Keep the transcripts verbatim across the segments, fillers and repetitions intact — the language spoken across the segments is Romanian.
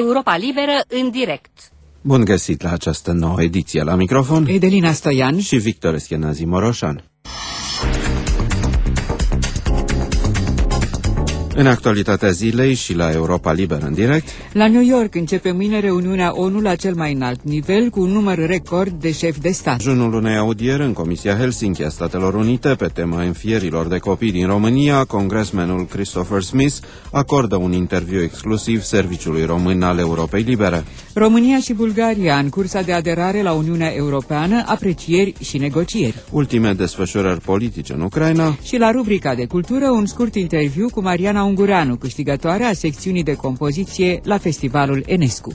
Europa Liberă în direct. Bun găsit la această nouă ediție. La microfon Edelina Stoian și Victor Eschenazi Moroșan. În actualitatea zilei și la Europa Liberă în direct. La New York începe mâine reuniunea ONU la cel mai înalt nivel cu un număr record de șefi de stat. Junul unei audieri în Comisia Helsinki a Statelor Unite pe tema înfierilor de copii din România, congresmenul Christopher Smith acordă un interviu exclusiv Serviciului Român al Europei Libere. România și Bulgaria în cursa de aderare la Uniunea Europeană, aprecieri și negocieri. Ultime desfășurări politice în Ucraina. Și la rubrica de cultură un scurt interviu cu Mariana Ungureanu, câștigătoarea a secțiunii de compoziție la Festivalul Enescu.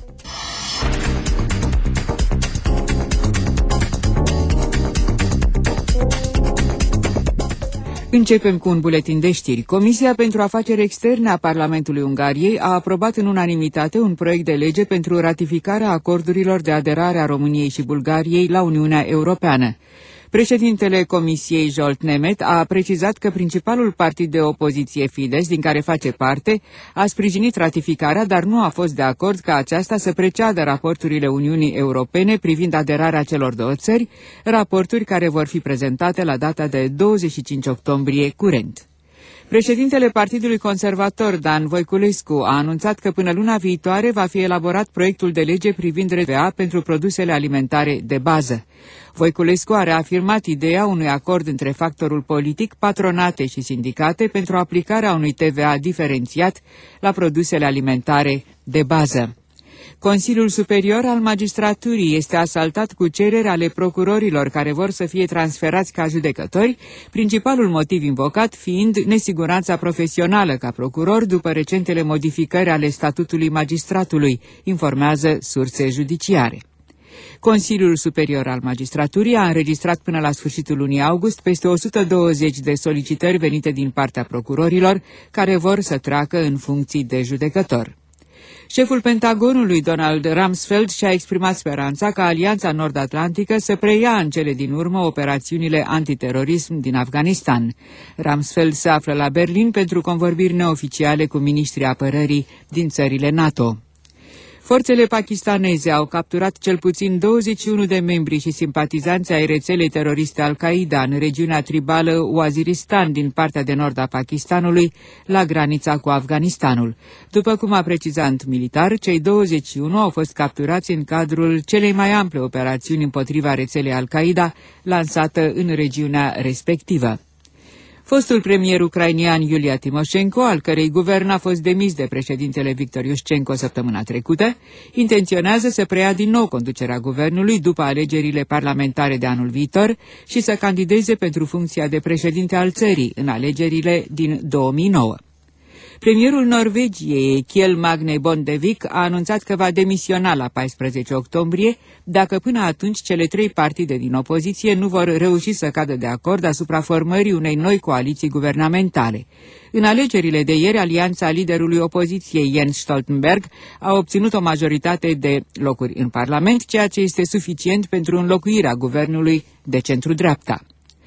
Începem cu un buletin de știri. Comisia pentru Afaceri Externe a Parlamentului Ungariei a aprobat în unanimitate un proiect de lege pentru ratificarea acordurilor de aderare a României și Bulgariei la Uniunea Europeană. Președintele Comisiei, Zsolt Nemet, a precizat că principalul partid de opoziție, Fidesz, din care face parte, a sprijinit ratificarea, dar nu a fost de acord ca aceasta să preceadă raporturile Uniunii Europene privind aderarea celor două țări, raporturi care vor fi prezentate la data de douăzeci și cinci octombrie curent. Președintele Partidului Conservator, Dan Voiculescu, a anunțat că până luna viitoare va fi elaborat proiectul de lege privind T V A pentru produsele alimentare de bază. Voiculescu a reafirmat ideea unui acord între factorul politic, patronate și sindicate pentru aplicarea unui T V A diferențiat la produsele alimentare de bază. Consiliul Superior al Magistraturii este asaltat cu cereri ale procurorilor care vor să fie transferați ca judecători, principalul motiv invocat fiind nesiguranța profesională ca procuror după recentele modificări ale statutului magistratului, informează surse judiciare. Consiliul Superior al Magistraturii a înregistrat până la sfârșitul lunii august peste o sută douăzeci de solicitări venite din partea procurorilor care vor să treacă în funcții de judecător. Șeful Pentagonului, Donald Rumsfeld, și-a exprimat speranța ca Alianța Nord-Atlantică să preia în cele din urmă operațiunile antiterorism din Afganistan. Rumsfeld se află la Berlin pentru convorbiri neoficiale cu miniștrii apărării din țările NATO. Forțele pakistaneze au capturat cel puțin douăzeci și unu de membri și simpatizanți ai rețelei teroriste Al-Qaeda în regiunea tribală Waziristan din partea de nord a Pakistanului, la granița cu Afganistanul. După cum a precizat militar, cei douăzeci și unu au fost capturați în cadrul celei mai ample operațiuni împotriva rețelei Al-Qaeda lansată în regiunea respectivă. Fostul premier ucrainian Iulia Timoșenko, al cărei guvern a fost demis de președintele Victor Iușcenko săptămâna trecută, intenționează să preia din nou conducerea guvernului după alegerile parlamentare de anul viitor și să candideze pentru funcția de președinte al țării în alegerile din două mii nouă. Premierul Norvegiei, Kjell Magne Bondevik, a anunțat că va demisiona la paisprezece octombrie dacă până atunci cele trei partide din opoziție nu vor reuși să cadă de acord asupra formării unei noi coaliții guvernamentale. În alegerile de ieri, alianța liderului opoziției, Jens Stoltenberg, a obținut o majoritate de locuri în Parlament, ceea ce este suficient pentru înlocuirea guvernului de centru-dreapta.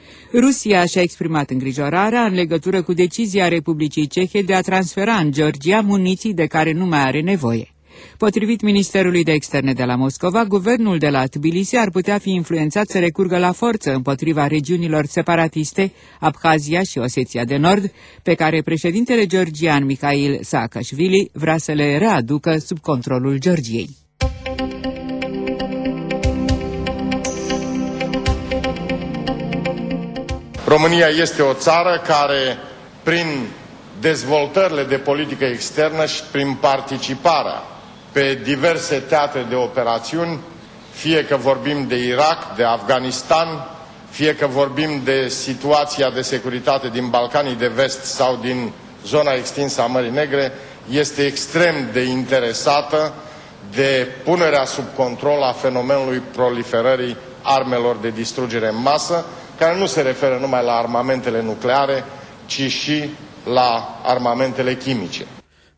Rusia și-a exprimat îngrijorarea în legătură cu decizia Republicii Cehe de a transfera în Georgia muniții de care nu mai are nevoie. Potrivit Ministerului de Externe de la Moscova, guvernul de la Tbilisi ar putea fi influențat să recurgă la forță împotriva regiunilor separatiste, Abhazia și Osetia de Nord, pe care președintele georgian Mikhail Saakashvili vrea să le readucă sub controlul Georgiei. România este o țară care, prin dezvoltările de politică externă și prin participarea pe diverse teatre de operațiuni, fie că vorbim de Irak, de Afganistan, fie că vorbim de situația de securitate din Balcanii de Vest sau din zona extinsă a Mării Negre, este extrem de interesată de punerea sub control a fenomenului proliferării armelor de distrugere în masă, care nu se referă numai la armamentele nucleare, ci și la armamentele chimice.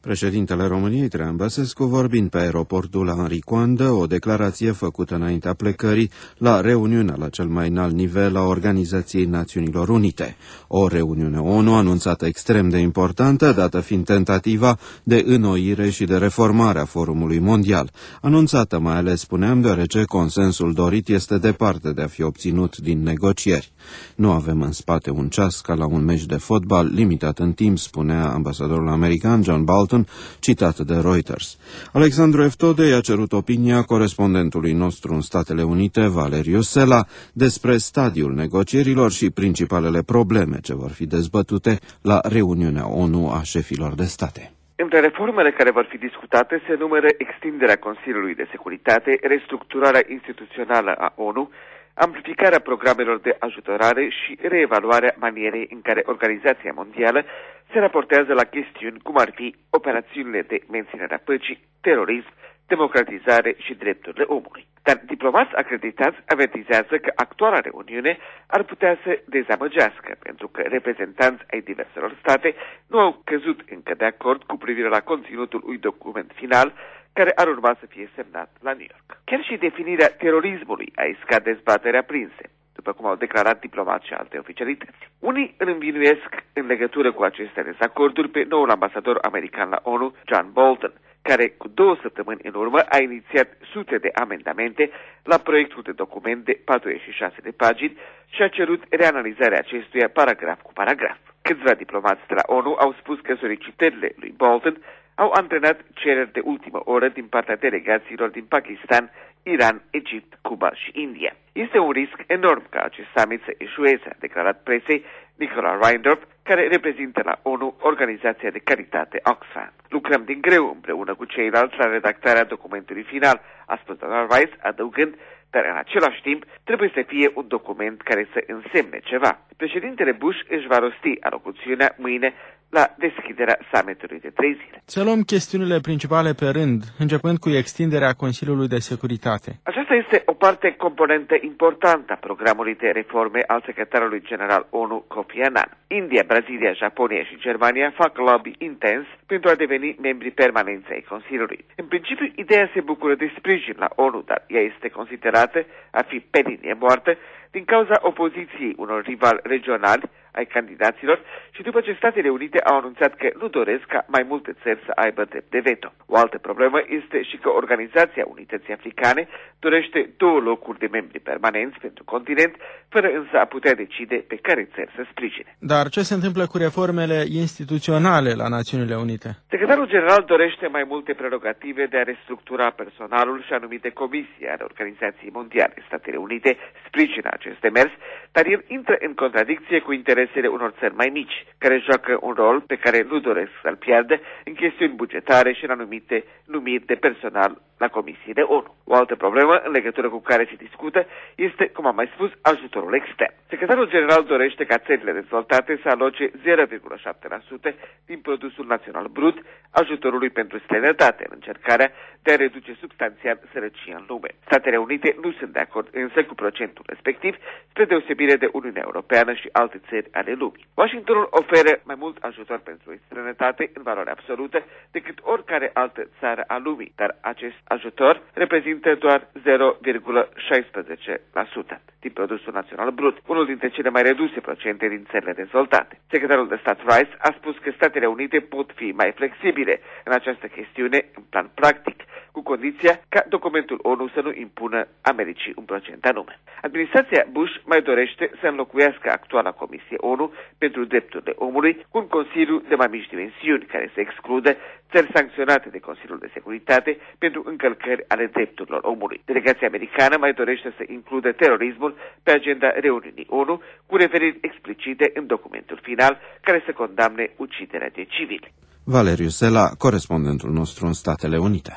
Președintele României, Traian Băsescu, vorbind pe aeroportul Henri Coandă, o declarație făcută înaintea plecării la reuniunea la cel mai înalt nivel a Organizației Națiunilor Unite. O reuniune ONU anunțată extrem de importantă, dată fiind tentativa de înnoire și de reformare a Forumului Mondial. Anunțată mai ales, spuneam, deoarece consensul dorit este departe de a fi obținut din negocieri. Nu avem în spate un ceas ca la un meci de fotbal limitat în timp, spunea ambasadorul american John Bolton, citat de Reuters. Alexandru Eftode i-a cerut opinia corespondentului nostru în Statele Unite, Valeriu Sela, despre stadiul negocierilor și principalele probleme ce vor fi dezbătute la reuniunea ONU a șefilor de state. Între reformele care vor fi discutate se numără extinderea Consiliului de Securitate, restructurarea instituțională a ONU, amplificarea programelor de ajutorare și reevaluarea manierei în care Organizația Mondială se raportează la chestiuni cum ar fi operațiunile de menținere a păcii, terorism, democratizare și drepturile omului. Dar diplomați acreditați avertizează că actuala reuniune ar putea să dezamăgească, pentru că reprezentanți ai diverselor state nu au căzut încă de acord cu privire la conținutul unui document final care ar urma să fie semnat la New York. Chiar și definirea terorismului a iscat dezbatere aprinse, după cum au declarat diplomați și alte oficialități. Unii îl învinuiesc în legătură cu aceste dezacorduri pe noul ambasador american la ONU, John Bolton, care cu două săptămâni în urmă a inițiat sute de amendamente la proiectul de document de patruzeci și șase de pagini și a cerut reanalizarea acestuia paragraf cu paragraf. Câțiva diplomați de la ONU au spus că solicitările lui Bolton au antrenat cereri de ultimă oră din partea delegațiilor din Pakistan, Iran, Egipt, Cuba și India. Este un risc enorm ca acest summit să eșueze, a declarat presei Nicola Reindorf, care reprezintă la ONU Organizația de Caritate Oxfam. Lucrăm din greu împreună cu ceilalți la redactarea documentului final, a spus doamna Rice, adăugând, dar în același timp trebuie să fie un document care să însemne ceva. Președintele Bush își va rosti alocuțiunea mâine la deschiderea summitului de trei zile. Să luăm chestiunile principale pe rând, începând cu extinderea Consiliului de Securitate. Aceasta este o parte componentă importantă a programului de reforme al secretarului general ONU Kofi Annan. India, Brazilia, Japonia și Germania fac lobby intens pentru a deveni membri permanenți ai Consiliului. În principiu, ideea se bucură de sprijin la ONU, dar ea este considerată a fi pe linie moartă din cauza opoziției unor rivali regionali ai candidaților și după ce Statele Unite au anunțat că nu doresc ca mai multe țări să aibă drept de veto. O altă problemă este și că Organizația Unității Africane dorește două locuri de membri permanenți pentru continent, fără însă a putea decide pe care țări să sprijine. Dar ce se întâmplă cu reformele instituționale la Națiunile Unite? Secretarul general dorește mai multe prerogative de a restructura personalul și anumite comisii ale Organizației Mondiale. Statele Unite sprijină acest demers, dar el intră în contradicție cu interesele unor țări mai mici, care joacă un rol pe care nu doresc să-l piardă în chestiuni bugetare și în anumite numiri de personal la comisiile ONU. O altă problemă în legătură cu care se discută este, cum am mai spus, ajutorul extern. Secretarul general dorește ca țările dezvoltate să aloce zero virgulă șapte la sută din produsul național brut ajutorului pentru străinătate, în încercarea de a reduce substanțial sărăcia în lume. Statele Unite nu sunt de acord însă cu procentul respectiv, spre deosebire de Uniunea Europeană și alte țări ale lumii. Washingtonul oferă mai mult ajutor pentru străinătate în valoare absolută decât oricare altă țară a lumii, dar acest ajutor reprezintă doar zero virgulă șaisprezece la sută din produsul național brut, unul dintre cele mai reduse procente din țările dezvoltate. Secretarul de stat Rice a spus că Statele Unite pot fi mai flexibile în această chestiune în plan practic, cu condiția ca documentul ONU să nu impună Americii un procent anume. Administrația Bush mai dorește să înlocuiască actuala Comisie ONU pentru drepturile omului cu un Consiliu de mai mici dimensiuni, care să excludă țări sancționate de Consiliul de Securitate pentru încălcări ale drepturilor omului. Delegația americană mai dorește să includă terorismul pe agenda reuniunii ONU, cu referiri explicite în documentul final care să condamne uciderea de civili. Valeriu Sela, corespondentul nostru în Statele Unite.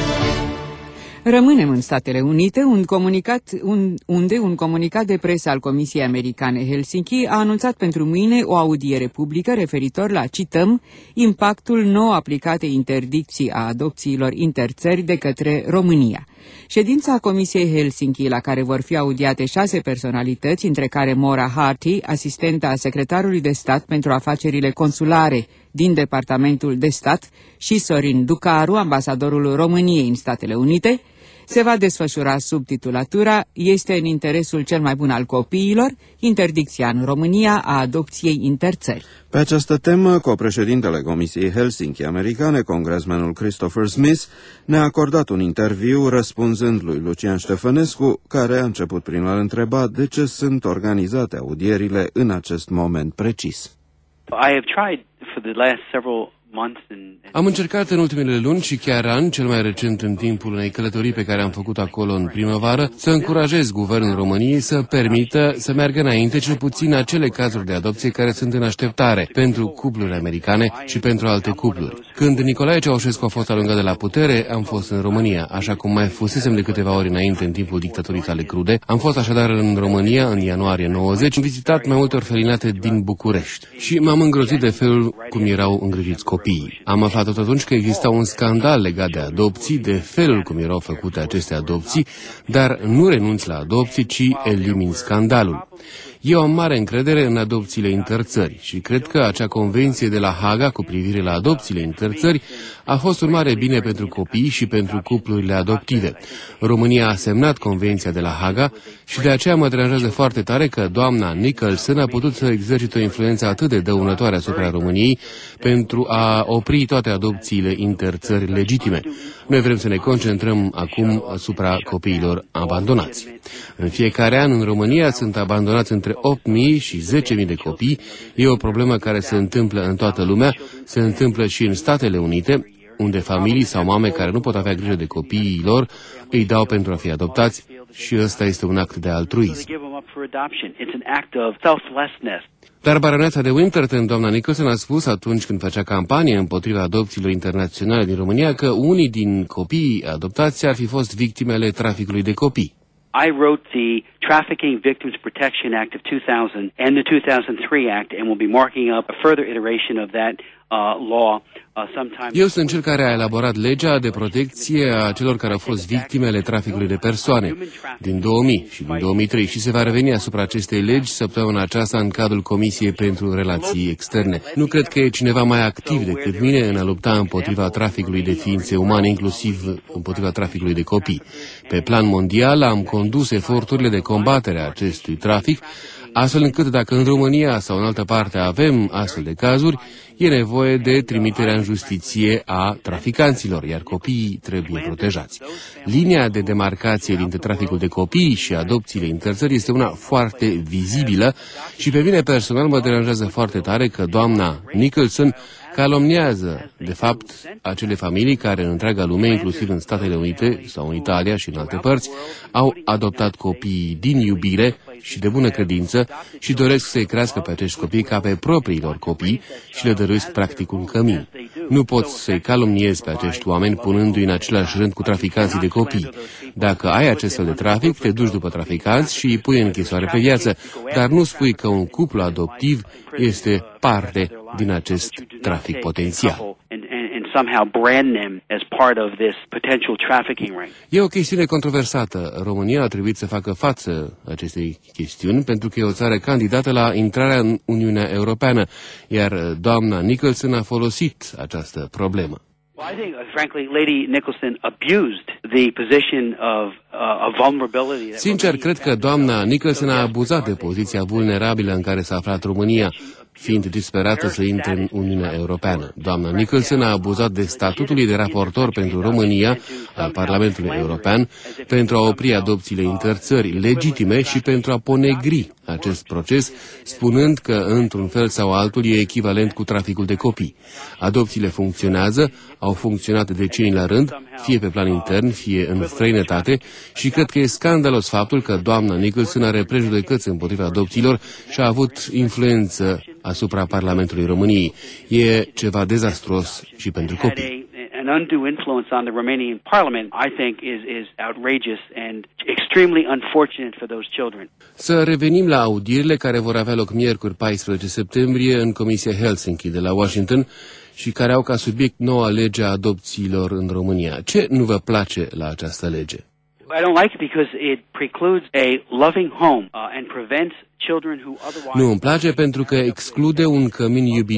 Rămânem în Statele Unite, un comunicat, un, unde un comunicat de presă al Comisiei Americane Helsinki a anunțat pentru mâine o audiere publică referitor la, cităm, impactul nou aplicatei interdicții a adopțiilor interțări de către România. Ședința Comisiei Helsinki, la care vor fi audiate șase personalități, între care Maura Harty, asistenta a secretarului de stat pentru afacerile consulare din Departamentul de Stat, și Sorin Ducaru, ambasadorul României în Statele Unite, se va desfășura sub titulatura "Este în interesul cel mai bun al copiilor, interdicția în România a adopției interțări". Pe această temă, copreședintele Comisiei Helsinki americane, congresmanul Christopher Smith, ne-a acordat un interviu răspunzând lui Lucian Ștefănescu, care a început prin a întreba de ce sunt organizate audierile în acest moment precis. I have tried for the last several Am încercat în ultimele luni și chiar an, cel mai recent în timpul unei călătorii pe care am făcut acolo în primăvară, să încurajez guvernul României să permită să meargă înainte cel puțin acele cazuri de adopție care sunt în așteptare pentru cupluri americane și pentru alte cupluri. Când Nicolae Ceaușescu a fost alungat de la putere, am fost în România, așa cum mai fusesem de câteva ori înainte în timpul dictaturii sale crude. Am fost așadar în România în ianuarie nouăzeci, am vizitat mai multe orfelinate din București și m-am îngrozit de felul cum erau îngrijiți copiii. Am aflat tot atunci că exista un scandal legat de adopții, de felul cum erau făcute aceste adopții, dar nu renunț la adopții, ci elimin scandalul. Eu am mare încredere în adopțiile interțări și cred că acea convenție de la Haga cu privire la adopțiile interțări a fost un mare bine pentru copii și pentru cuplurile adoptive. România a semnat convenția de la Haga și de aceea mă deranjează foarte tare că doamna Nicholson a putut să exercite o influență atât de dăunătoare asupra României pentru a opri toate adopțiile interțări legitime. Noi vrem să ne concentrăm acum asupra copiilor abandonați. În fiecare an în România sunt abandonați între opt mii și zece mii de copii. E o problemă care se întâmplă în toată lumea, se întâmplă și în Statele Unite, unde familii sau mame care nu pot avea grijă de copiii lor îi dau pentru a fi adoptați și ăsta este un act de altruism. Dar baroneța de Winterton, doamna Nicholson, a spus atunci când făcea campanie împotriva adopțiilor internaționale din România că unii din copiii adoptați ar fi fost victimele traficului de copii. I wrote the Trafficking Victims Protection Act of two thousand and the two thousand three Act and will be marking up a further iteration of that uh, law uh, sometime. Eu sunt cel care a elaborat legea de protecție a celor care au fost victimele traficului de persoane din două mii și din două mii trei și se va reveni asupra acestei legi săptămâna aceasta în cadrul Comisiei pentru Relații Externe. Nu cred că e cineva mai activ decât mine în a lupta împotriva traficului de ființe umane, inclusiv împotriva traficului de copii. Pe plan mondial am condus eforturile de combatere a acestui trafic, astfel încât dacă în România sau în altă parte avem astfel de cazuri, e nevoie de trimiterea în justiție a traficanților, iar copiii trebuie protejați. Linia de demarcație dintre traficul de copii și adopțiile interțări este una foarte vizibilă și pe mine personal mă deranjează foarte tare că doamna Nicholson calomniază, de fapt, acele familii care în întreaga lume, inclusiv în Statele Unite sau în Italia și în alte părți, au adoptat copiii din iubire și de bună credință și doresc să-i crească pe acești copii ca pe propriilor copii și le dăruiesc practic un cămin. Nu poți să-i calomniezi pe acești oameni punându-i în același rând cu traficanții de copii. Dacă ai acest fel de trafic, te duci după traficanți și îi pui în închisoare pe viață, dar nu spui că un cuplu adoptiv este parte din acest trafic potențial. E o chestiune controversată. România a trebuit să facă față acestei chestiuni pentru că e o țară candidată la intrarea în Uniunea Europeană, iar doamna Nicholson a folosit această problemă. I think, frankly, Lady Nicholson abused the position of uh, of vulnerability. Sincer, cred că doamna Nicholson a abuzat de poziția vulnerabilă în care s-a aflat România, fiind disperată să intre în Uniunea Europeană. Doamna Nicholson a abuzat de statutului de raportor pentru România al Parlamentului European pentru a opri adopțiile interțări legitime și pentru a ponegri acest proces, spunând că, într-un fel sau altul, e echivalent cu traficul de copii. Adopțiile funcționează, au funcționat de decenii la rând, fie pe plan intern, fie în străinătate, și cred că e scandalos faptul că doamna Nicholson are prejudecăți împotriva adopțiilor și a avut influență asupra Parlamentului României. E ceva dezastruos și pentru copii. An undue influence on the Romanian parliament, I think, is is outrageous and extremely unfortunate for those children. Să revenim la audierile care vor avea loc miercuri paisprezece septembrie în Comisia Helsinki de la Washington și care au ca subiect noua lege a adopțiilor în România. Ce nu vă place la această lege? I don't like it because it precludes a loving home uh, and prevents children who otherwise... Nu îmi place pentru că exclude un cămin iubitor.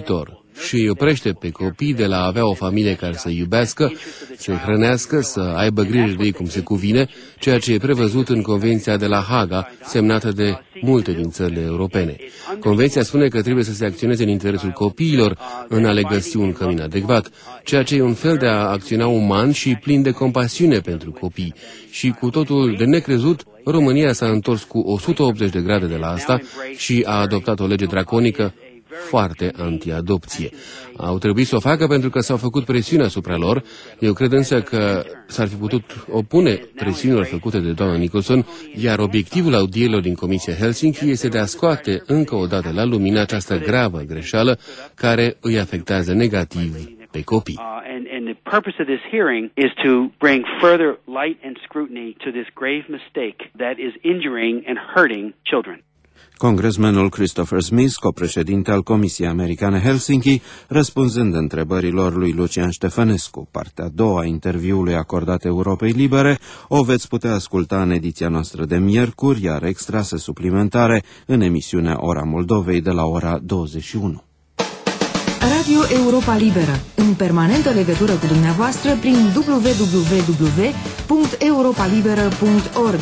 și îi oprește pe copii de la a avea o familie care să iubească, să-i hrănească, să aibă grijă de ei cum se cuvine, ceea ce e prevăzut în Convenția de la Haga, semnată de multe din țările europene. Convenția spune că trebuie să se acționeze în interesul copiilor în a le găsi un cămin adecvat, ceea ce e un fel de a acționa uman și plin de compasiune pentru copii. Și cu totul de necrezut, România s-a întors cu o sută optzeci de grade de la asta și a adoptat o lege draconică foarte anti-adopție. Au trebuit să o facă pentru că s-au făcut presiuni asupra lor. Eu cred însă că s-ar fi putut opune presiunilor făcute de doamna Nicholson, iar obiectivul audierilor din Comisia Helsinki este de a scoate încă o dată la lumină această gravă greșeală care îi afectează negativ pe copii. Uh, and, and the purpose of this hearing is to bring further light and scrutiny to this grave mistake that is injuring and hurting children. Congresmenul Christopher Smith, copreședinte al Comisiei Americane Helsinki, răspunzând întrebărilor lui Lucian Ștefănescu. Partea a doua a interviului acordat Europei Libere o veți putea asculta în ediția noastră de miercuri, iar extrase suplimentare în emisiunea Ora Moldovei de la ora douăzeci și unu. Radio Europa Liberă, în permanentă legătură cu dumneavoastră prin w w w punct europa liberă punct org.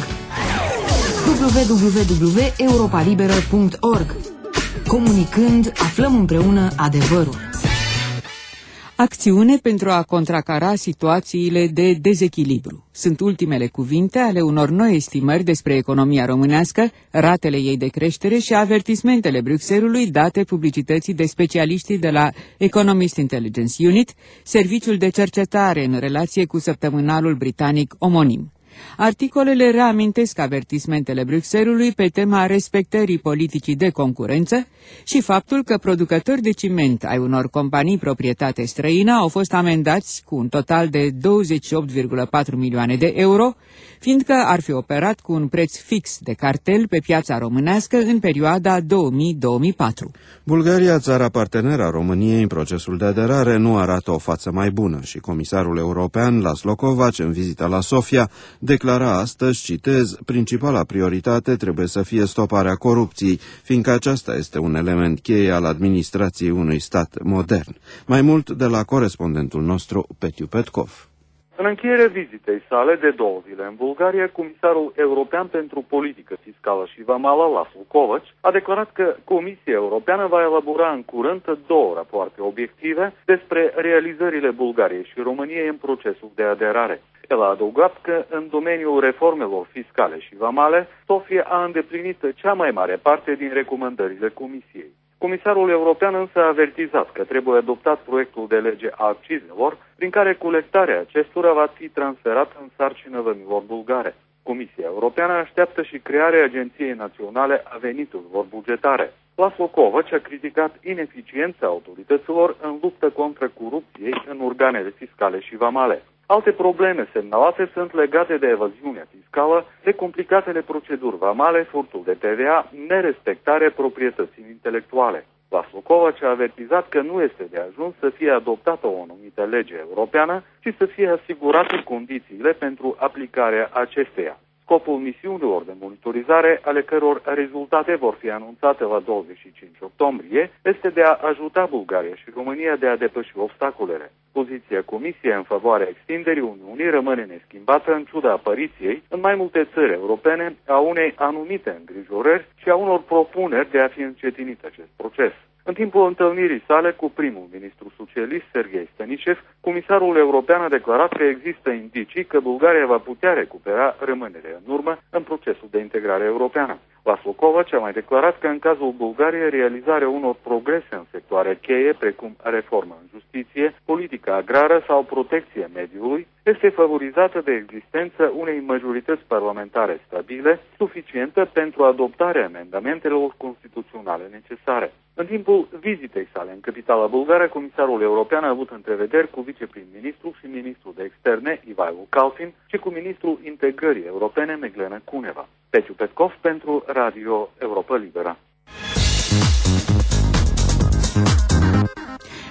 w w w punct europa liberă punct org. Comunicând, aflăm împreună adevărul. Acțiune pentru a contracara situațiile de dezechilibru. Sunt ultimele cuvinte ale unor noi estimări despre economia românească, ratele ei de creștere și avertismentele Bruxellesului date publicității de specialiștii de la Economist Intelligence Unit, serviciul de cercetare în relație cu săptămânalul britanic omonim. Articolele reamintesc avertismentele Bruxellesului pe tema respectării politicii de concurență și faptul că producători de ciment ai unor companii proprietate străină au fost amendați cu un total de douăzeci și opt virgulă patru milioane de euro, fiindcă ar fi operat cu un preț fix de cartel pe piața românească în perioada două mii - două mii patru. Bulgaria, țara parteneră a României în procesul de aderare, nu arată o față mai bună și comisarul european Laszlo Kovacs, în vizita la Sofia, declara astăzi, citez, principala prioritate trebuie să fie stoparea corupției, fiindcă aceasta este un element cheie al administrației unui stat modern. Mai mult de la corespondentul nostru, Petiu Petkov. În încheiere vizitei sale de două zile în Bulgaria, comisarul european pentru politică fiscală și vamală, Laszlo Kovacs, a declarat că Comisia Europeană va elabora în curând două rapoarte obiective despre realizările Bulgariei și României în procesul de aderare. El a adăugat că în domeniul reformelor fiscale și vamale, Sofia a îndeplinit cea mai mare parte din recomandările Comisiei. Comisarul european însă a avertizat că trebuie adoptat proiectul de lege a accizelor, prin care colectarea acestora va fi transferată în sarcină vămilor bulgare. Comisia Europeană așteaptă și crearea Agenției Naționale a Veniturilor Bugetare. Laszlo Kovacs a criticat ineficiența autorităților în luptă contra corupției în organele fiscale și vamale. Alte probleme semnalate sunt legate de evaziunea fiscală, de complicatele proceduri vamale, furtul de T V A, nerespectarea proprietății intelectuale. Laszlo Kovacs a avertizat că nu este de ajuns să fie adoptată o anumită lege europeană, ci să fie asigurate condițiile pentru aplicarea acesteia. Scopul misiunilor de monitorizare, ale căror rezultate vor fi anunțate la douăzeci și cinci octombrie, este de a ajuta Bulgaria și România de a depăși obstacolele. Poziția Comisiei în favoarea extinderii Uniunii rămâne neschimbată în ciuda apariției în mai multe țări europene a unei anumite îngrijorări și a unor propuneri de a fi încetinit acest proces. În timpul întâlnirii sale cu primul ministru socialist, Serghei Stanicev, comisarul european a declarat că există indicii că Bulgaria va putea recupera rămânerea în urmă în procesul de integrare europeană. Laszlo Kovacs a mai declarat că în cazul Bulgariei realizarea unor progrese în sectoare cheie, precum reforma în justiție, politica agrară sau protecția mediului, este favorizată de existența unei majorități parlamentare stabile, suficientă pentru adoptarea amendamentelor constituționale necesare. În timpul vizitei sale în capitala bulgară, comisarul european a avut întrevederi cu viceprim-ministru și ministrul de externe, Ivailo Kalfin, și cu ministrul integrării europene, Meglena Kuneva. Petiu Petkov pentru Radio Europa Liberă.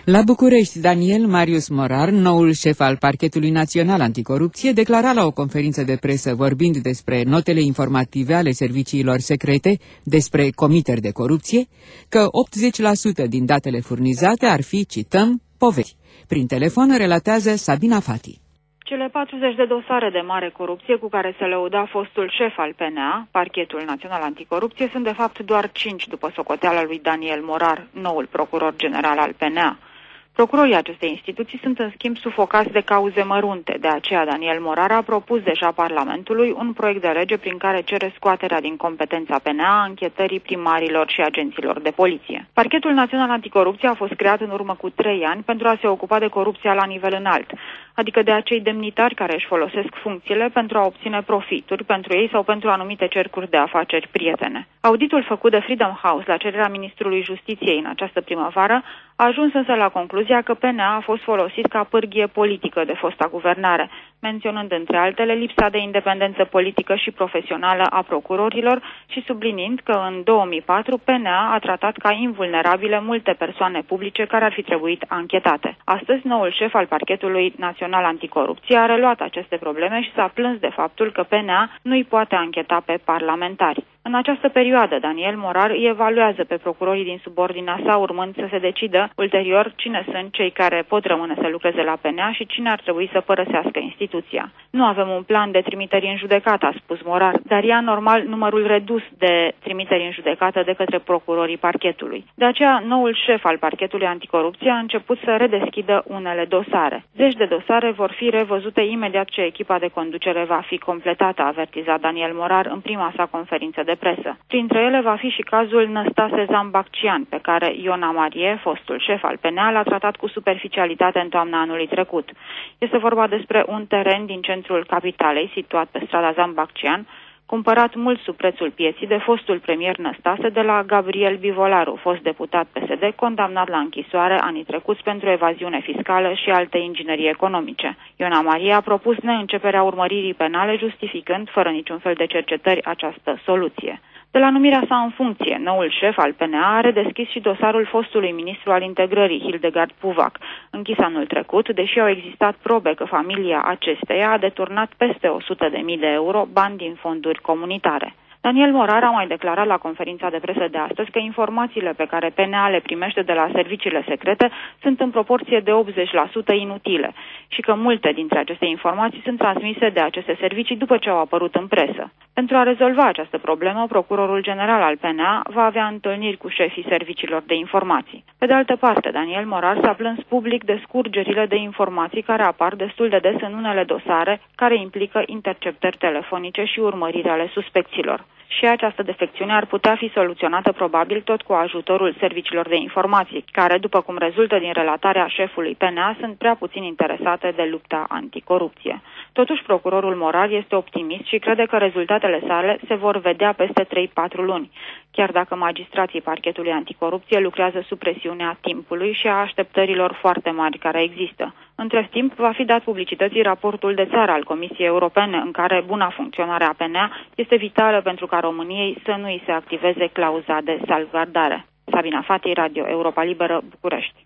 La București, Daniel Marius Morar, noul șef al Parchetului Național Anticorupție, declara la o conferință de presă, vorbind despre notele informative ale serviciilor secrete despre comiteri de corupție, că optzeci la sută din datele furnizate ar fi, cităm, povești. Prin telefon relatează Sabina Fati. Cele patruzeci de dosare de mare corupție cu care se lăuda fostul șef al P N A, Parchetul Național Anticorupție, sunt de fapt doar cinci după socoteala lui Daniel Morar, noul procuror general al P N A. Procurorii acestei instituții sunt în schimb sufocați de cauze mărunte, de aceea Daniel Morar a propus deja Parlamentului un proiect de lege prin care cere scoaterea din competența P N A a anchetării primarilor și agenților de poliție. Parchetul Național Anticorupție a fost creat în urmă cu trei ani pentru a se ocupa de corupția la nivel înalt, adică de acei demnitari care își folosesc funcțiile pentru a obține profituri pentru ei sau pentru anumite cercuri de afaceri prietene. Auditul făcut de Freedom House la cererea Ministrului Justiției în această primăvară a ajuns însă la concluzia că P N A a fost folosit ca pârghie politică de fosta guvernare, menționând între altele lipsa de independență politică și profesională a procurorilor și subliniind că în două mii patru P N A a tratat ca invulnerabile multe persoane publice care ar fi trebuit anchetate. Astăzi, noul șef al Parchetului Național Anticorupție a reluat aceste probleme și s-a plâns de faptul că P N A nu îi poate ancheta pe parlamentari. În această perioadă, Daniel Morar îi evaluează pe procurorii din subordinea sa, urmând să se decidă ulterior cine sunt cei care pot rămâne să lucreze la P N A și cine ar trebui să părăsească instituția. Nu avem un plan de trimiteri în judecată, a spus Morar, dar ia normal numărul redus de trimiteri în judecată de către procurorii parchetului. De aceea, noul șef al Parchetului Anticorupție a început să redeschidă unele dosare. Zeci de dosare vor fi revăzute imediat ce echipa de conducere va fi completată, a avertizat Daniel Morar în prima sa conferință de presă. Printre ele va fi și cazul Năstase Zambaccian, pe care Iona Marie, fostul șef al P N A, l-a tratat cu superficialitate în toamna anului trecut. Este vorba despre un teren din centrul capitalei, situat pe strada Zambaccian, cumpărat mult sub prețul pieții de fostul premier Năstase de la Gabriel Bivolaru, fost deputat P S D, condamnat la închisoare anii trecuți pentru evaziune fiscală și alte inginerii economice. Iona Marie a propus neînceperea urmăririi penale, justificând, fără niciun fel de cercetări, această soluție. De la numirea sa în funcție, noul șef al P N A a redeschis și dosarul fostului ministru al integrării, Hildegard Puvac, închis anul trecut, deși au existat probe că familia acesteia a deturnat peste o sută de mii de euro bani din fonduri comunitare. Daniel Morar a mai declarat la conferința de presă de astăzi că informațiile pe care P N A le primește de la serviciile secrete sunt în proporție de optzeci la sută inutile și că multe dintre aceste informații sunt transmise de aceste servicii după ce au apărut în presă. Pentru a rezolva această problemă, procurorul general al P N A va avea întâlniri cu șefii serviciilor de informații. Pe de altă parte, Daniel Morar s-a plâns public de scurgerile de informații care apar destul de des în unele dosare care implică interceptări telefonice și urmăriri ale suspecților. Și această defecțiune ar putea fi soluționată probabil tot cu ajutorul serviciilor de informații, care, după cum rezultă din relatarea șefului P N A, sunt prea puțin interesate de lupta anticorupție. Totuși, procurorul Morar este optimist și crede că rezultatele sale se vor vedea peste trei patru luni, chiar dacă magistrații Parchetului Anticorupție lucrează sub presiunea timpului și a așteptărilor foarte mari care există. Între timp, va fi dat publicității raportul de țară al Comisiei Europene, în care buna funcționare a P N A este vitală pentru ca României să nu îi se activeze clauza de salvgardare. Sabina Fati, Radio Europa Liberă, București.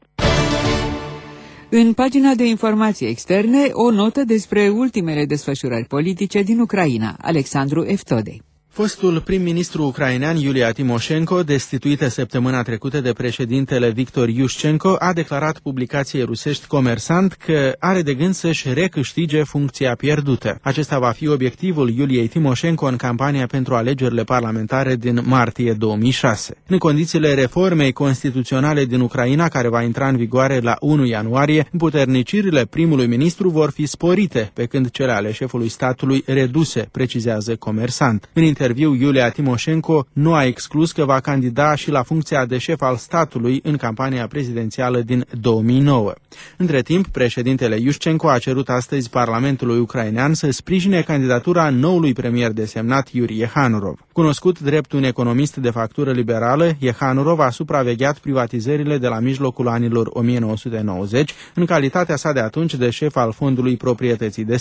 În pagina de informații externe, o notă despre ultimele desfășurări politice din Ucraina. Alexandru Eftodei. Fostul prim-ministru ucrainean Iulia Timoșenko, destituită săptămâna trecută de președintele Victor Iușcenko, a declarat publicației rusești Comersant că are de gând să-și recâștige funcția pierdută. Acesta va fi obiectivul Iuliei Timoșenko în campania pentru alegerile parlamentare din martie două mii șase. În condițiile reformei constituționale din Ucraina, care va intra în vigoare la unu ianuarie, împuternicirile primului ministru vor fi sporite, pe când cele ale șefului statului reduse, precizează Comersant. În interviu, Iulia Timoșenko nu a exclus că va candida și la funcția de șef al statului în campania prezidențială din două mii nouă. Între timp, președintele Iușcenko a cerut astăzi Parlamentului ucrainean să sprijine candidatura noului premier desemnat Iuri Iehanurov. Cunoscut drept un economist de factură liberală, Iehanurov a supravegheat privatizările de la mijlocul anilor o mie nouă sute nouăzeci în calitatea sa de atunci de șef al Fondului Proprietății de Stat.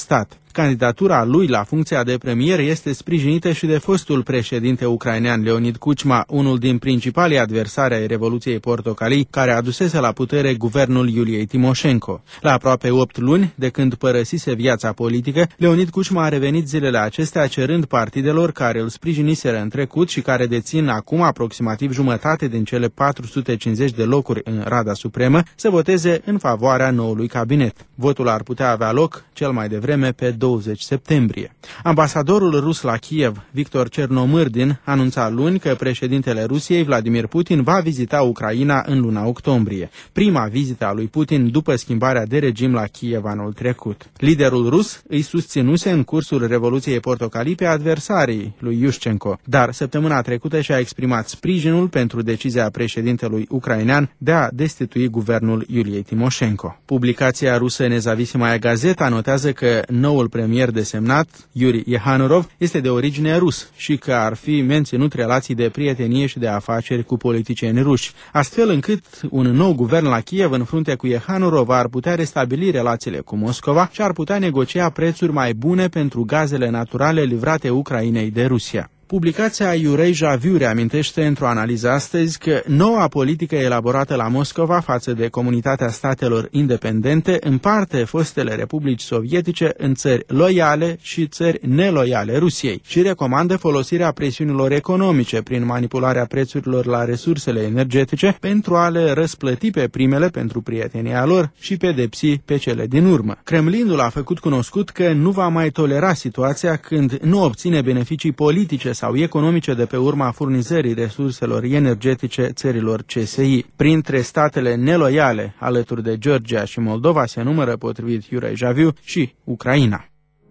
Candidatura lui la funcția de premier este sprijinită și de fostul președinte ucrainean Leonid Kuchma, unul din principalii adversari ai Revoluției Portocalii, care adusese la putere guvernul Iuliei Timoșenko. La aproape opt luni de când părăsise viața politică, Leonid Kuchma a revenit zilele acestea cerând partidelor care îl sprijiniseră în trecut și care dețin acum aproximativ jumătate din cele patru sute cincizeci de locuri în Rada Supremă să voteze în favoarea noului cabinet. Votul ar putea avea loc cel mai devreme pe douăzeci septembrie. Ambasadorul rus la Kiev, Victor Chernomyrdin, anunța luni că președintele Rusiei, Vladimir Putin, va vizita Ucraina în luna octombrie, prima vizită a lui Putin după schimbarea de regim la Kiev anul trecut. Liderul rus îi susținuse în cursul Revoluției Portocalii pe adversarii lui Yushchenko, dar săptămâna trecută și-a exprimat sprijinul pentru decizia președintelui ucrainean de a destitui guvernul Iuliei Timoșenko. Publicația rusă Nezavisimaya Gazeta notează că noul premier desemnat, Yuri Yehanurov, este de origine rus și că ar fi menținut relații de prietenie și de afaceri cu politicieni ruși, astfel încât un nou guvern la Kiev în frunte cu Yehanurov ar putea restabili relațiile cu Moscova și ar putea negocia prețuri mai bune pentru gazele naturale livrate Ucrainei de Rusia. Publicația Eurasia View reamintește într-o analiză astăzi că noua politică elaborată la Moscova față de comunitatea statelor independente împarte fostele republici sovietice în țări loiale și țări neloiale Rusiei și recomandă folosirea presiunilor economice prin manipularea prețurilor la resursele energetice pentru a le răsplăti pe primele pentru prietenia lor și pedepsi pe cele din urmă. Kremlinul a făcut cunoscut că nu va mai tolera situația când nu obține beneficii politice sau economice de pe urma furnizării resurselor energetice țărilor C S I. Printre statele neloiale, alături de Georgia și Moldova, se numără, potrivit Eurasia View, și Ucraina.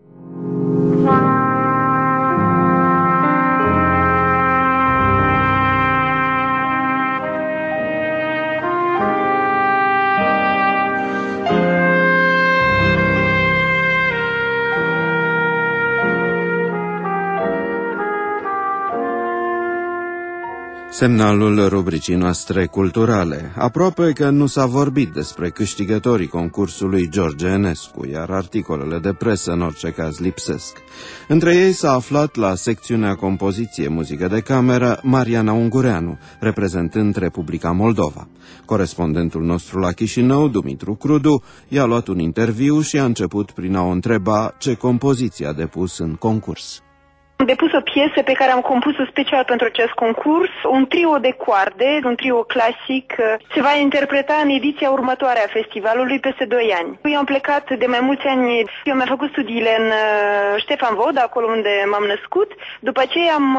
Semnalul rubricii noastre culturale. Aproape că nu s-a vorbit despre câștigătorii concursului George Enescu, iar articolele de presă în orice caz lipsesc. Între ei s-a aflat la secțiunea compoziție muzică de cameră Mariana Ungureanu, reprezentând Republica Moldova. Corespondentul nostru la Chișinău, Dumitru Crudu, i-a luat un interviu și a început prin a o întreba ce compoziție a depus în concurs. Am depus o piesă pe care am compus-o special pentru acest concurs, un trio de coarde, un trio clasic, se va interpreta în ediția următoare a festivalului peste doi ani. Eu am plecat de mai mulți ani, eu mi-am făcut studiile în Ștefan Vodă, acolo unde m-am născut, după aceea am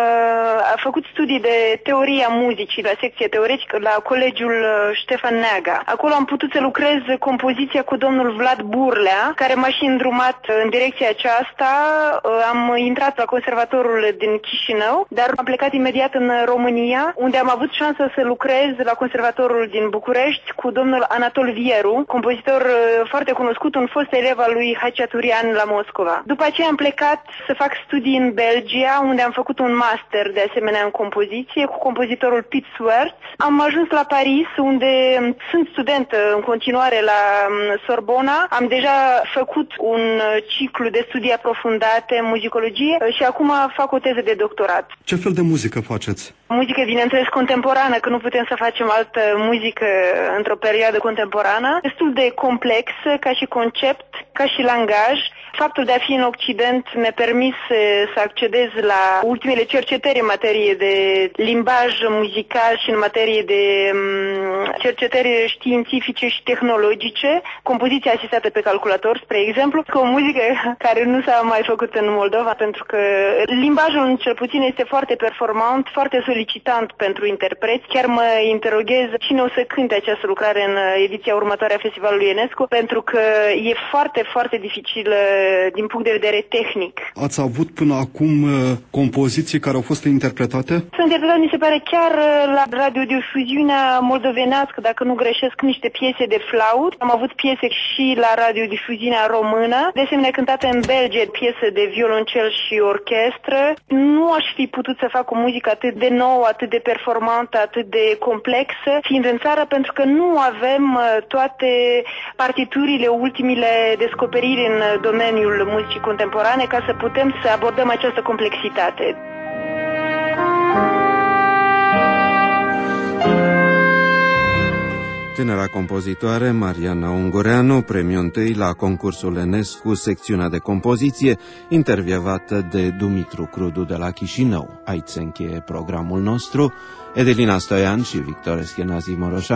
a făcut studii de teoria muzicii la secție teoretică la Colegiul Ștefan Neaga. Acolo am putut să lucrez compoziția cu domnul Vlad Burlea, care m-a și îndrumat în direcția aceasta. Am intrat la Conservatorul din Chișinău, dar am plecat imediat în România, unde am avut șansa să lucrez la Conservatorul din București cu domnul Anatol Vieru, compozitor foarte cunoscut, un fost elev al lui Haciaturian la Moscova. După aceea am plecat să fac studii în Belgia, unde am făcut un master de asemenea în compoziție cu compozitorul Pete Swerts. Am ajuns la Paris, unde sunt student în continuare la Sorbona. Am deja făcut un ciclu de studii aprofundate în muzicologie și acum fac o teză de doctorat. Ce fel de muzică faceți? Muzică, bineînțeles, contemporană, că nu putem să facem altă muzică într-o perioadă contemporană. Destul de complexă ca și concept, ca și langaj. Faptul de a fi în Occident mi-a permis să accedez la ultimele cercetări în materie de limbaj muzical și în materie de cercetări științifice și tehnologice, compoziția asistată pe calculator, spre exemplu, o muzică care nu s-a mai făcut în Moldova, pentru că limbajul, cel puțin, este foarte performant, foarte solicitant pentru interpreți. Chiar mă interoghez cine o să cânte această lucrare în ediția următoare a Festivalului Enescu, pentru că e foarte, foarte dificil din punct de vedere tehnic. Ați avut până acum compoziții care au fost interpretate? Sunt interpretate, mi se pare, chiar la radiodifuziunea moldovenească, dacă nu greșesc, niște piese de flaut. Am avut piese și la radiodifuziunea română, de asemenea cântate în Belgia, piese de violoncel și orchestră. Nu aș fi putut să fac o muzică atât de nouă, atât de performantă, atât de complexă, fiind în țară, pentru că nu avem toate partiturile, ultimile descoperiri în domeniul domeniul muzicii contemporane ca să putem să abordăm această complexitate. Tânăra compozitoare Mariana Ungureanu, premiul întâi la concursul Enescu, secțiunea de compoziție, intervievată de Dumitru Crudu de la Chișinău. Aici se încheie programul nostru. Edelina Stoian și Victor Eschenazi Moroșan